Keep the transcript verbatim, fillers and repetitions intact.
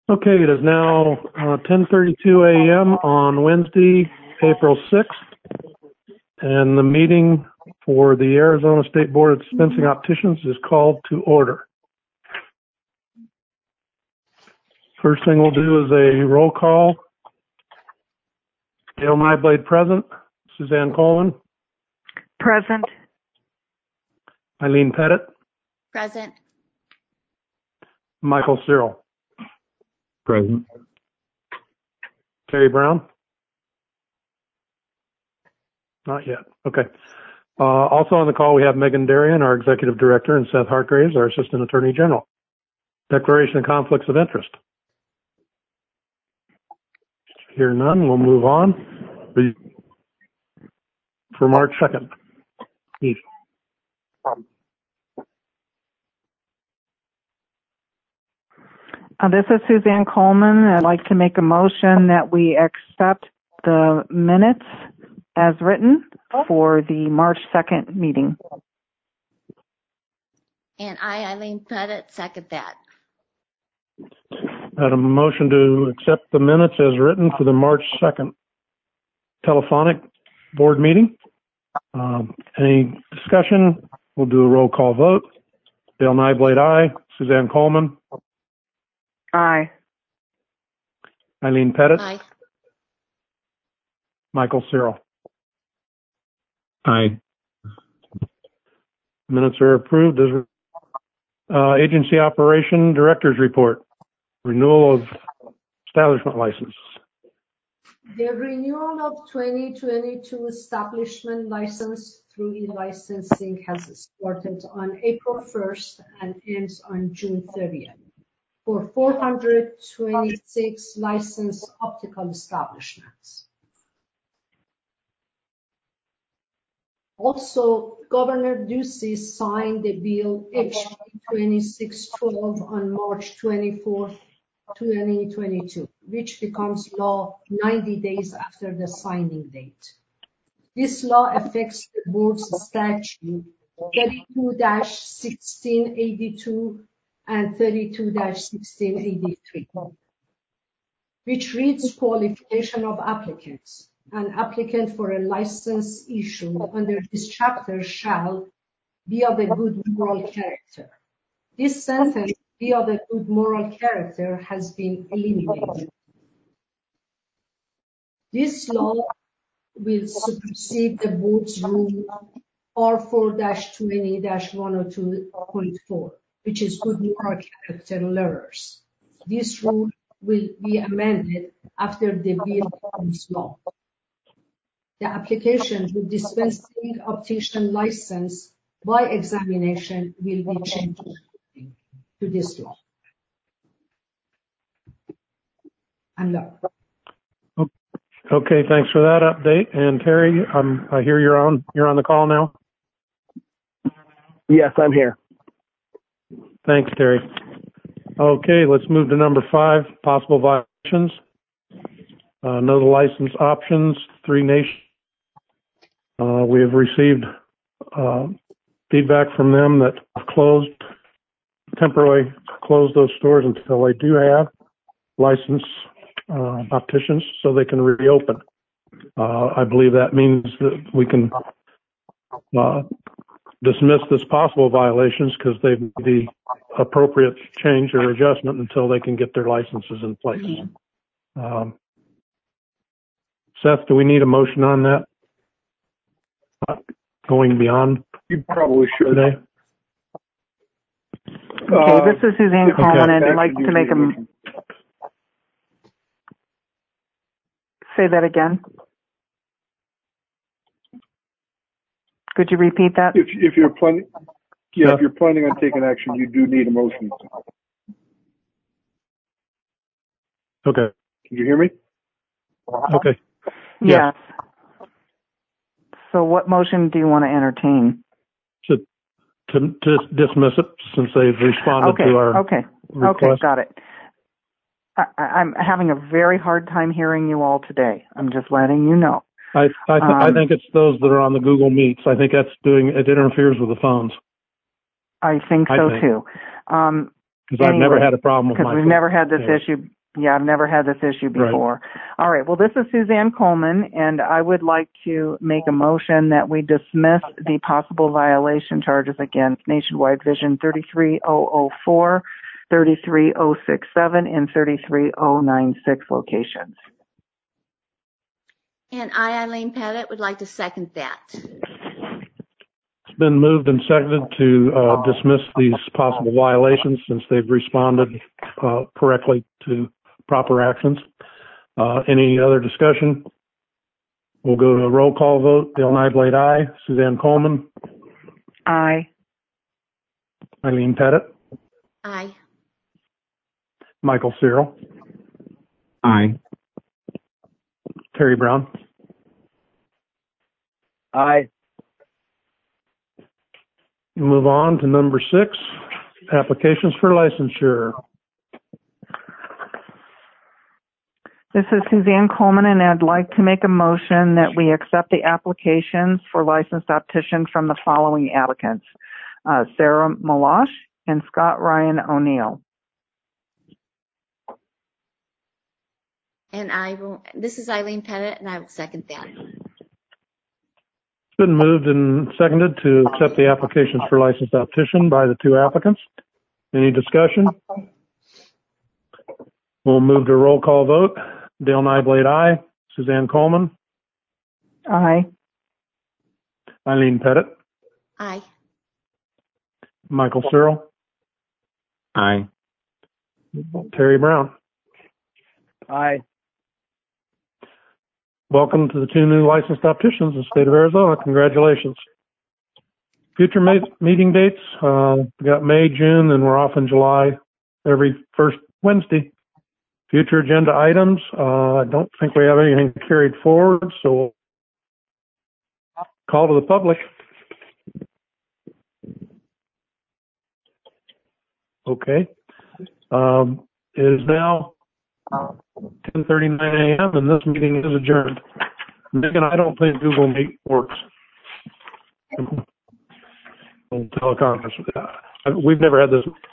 Okay, it is now uh, ten thirty-two a.m. on Wednesday, April sixth, and the meeting for the Arizona State Board of Dispensing Opticians is called to order. First thing we'll do is a roll call. Dale Nyblade present. Suzanne Coleman. Present. Eileen Pettit. Present. Michael Cyril. Present. Terry Brown? Not yet. Okay. Uh, also on the call, we have Megan Darien, our Executive Director, and Seth Hargraves, our Assistant Attorney General. Declaration of conflicts of interest. Hear none, we'll move on. For March second. Steve. Uh, this is Suzanne Coleman. I'd like to make a motion that we accept the minutes as written for the March second meeting. And I, Eileen Pettit, second that. Had a motion to accept the minutes as written for the March second telephonic board meeting. Um, any discussion? We'll do a roll call vote. Dale Nyblade, aye. Suzanne Coleman. Aye. Eileen Pettit. Aye. Michael Cyril. Aye. Minutes are approved. Uh, agency operation director's report. Renewal of establishment license. The renewal of twenty twenty-two establishment license through e-licensing has started on April first and ends on June thirtieth for four hundred twenty-six licensed optical establishments. Also, Governor Ducey signed the bill H B twenty-six twelve on March twenty-fourth, twenty twenty-two, which becomes law ninety days after the signing date. This law affects the board's statute thirty-two dash sixteen eighty-two and thirty-two dash sixteen eighty-three, which reads qualification of applicants. An applicant for a license issue under this chapter shall be of a good moral character. This sentence, be of a good moral character, has been eliminated. This law will supersede the board's rule R four dash twenty dash one oh two point four, which is good moral character learners. This rule will be amended after the bill becomes law. The application for dispensing optician license by examination will be changed to this law. I'm done. Okay, thanks for that update. And Terry, um, I hear you're on. You're on the call now. Yes, I'm here. Thanks, Terry. Okay, let's move to number five, possible violations. Uh, no license options, Three Nations. Uh, we have received uh, feedback from them that closed, temporarily closed those stores until they do have licensed uh, opticians so they can reopen. Uh, I believe that means that we can uh, dismiss this possible violations because they've made the appropriate change or adjustment until they can get their licenses in place. Um, Seth, do we need a motion on that? Uh, going beyond You probably should. today? Okay, Uh, this is Suzanne if Coleman. you I'd like actually to do make a, need say that again. Could you repeat that? If if you're planning, yeah, Yeah. if you're planning on taking action, you do need a motion. Okay. Can you hear me? Okay. Yes. So what motion do you want to entertain? To, to, to dismiss it since they've responded Okay, to our okay, request. okay, got it. I, I- I'm having a very hard time hearing you all today. I'm just letting you know. I I, th- Um, I think it's those that are on the Google Meets. I think that's doing it interferes with the phones. I think I so think. too. Um, Because I've never Anyway, had a problem with Because my we've phone. never had this Anyway. issue. Yeah, I've never had this issue Right. before. All right. Well, this is Suzanne Coleman, and I would like to make a motion that we dismiss the possible violation charges against Nationwide Vision thirty-three thousand four, thirty-three thousand sixty-seven, and thirty-three thousand ninety-six locations. And I, Eileen Pettit, would like to second that. It's been moved and seconded to uh, dismiss these possible violations since they've responded uh, correctly to proper actions. Uh, any other discussion? We'll go to a roll call vote. Dale Nyblade, aye. Suzanne Coleman. Aye. Eileen Pettit. Aye. Michael Cyril. Aye. Terry Brown. Aye. Move on to number six, applications for licensure. This is Suzanne Coleman, and I'd like to make a motion that we accept the applications for licensed optician from the following applicants: uh, Sarah Malosh and Scott Ryan O'Neill. And I will, this is Eileen Pettit, and I will second that. It's been moved and seconded to accept the applications for licensed optician by the two applicants. Any discussion? We'll move to a roll call vote. Dale Nyblade, aye. Suzanne Coleman. Aye. Eileen Pettit. Aye. Michael Cyril. Aye. Terry Brown. Aye. Welcome to the two new licensed opticians in the state of Arizona. Congratulations. Future ma- meeting dates, uh, we got May, June, and we're off in July every first Wednesday. Future agenda items, uh, I don't think we have anything carried forward, so call to the public. Okay. Um, it is now ten thirty-nine a.m. and this meeting is adjourned. Megan, I don't think Google Meet works. Teleconference. Uh, We've never had this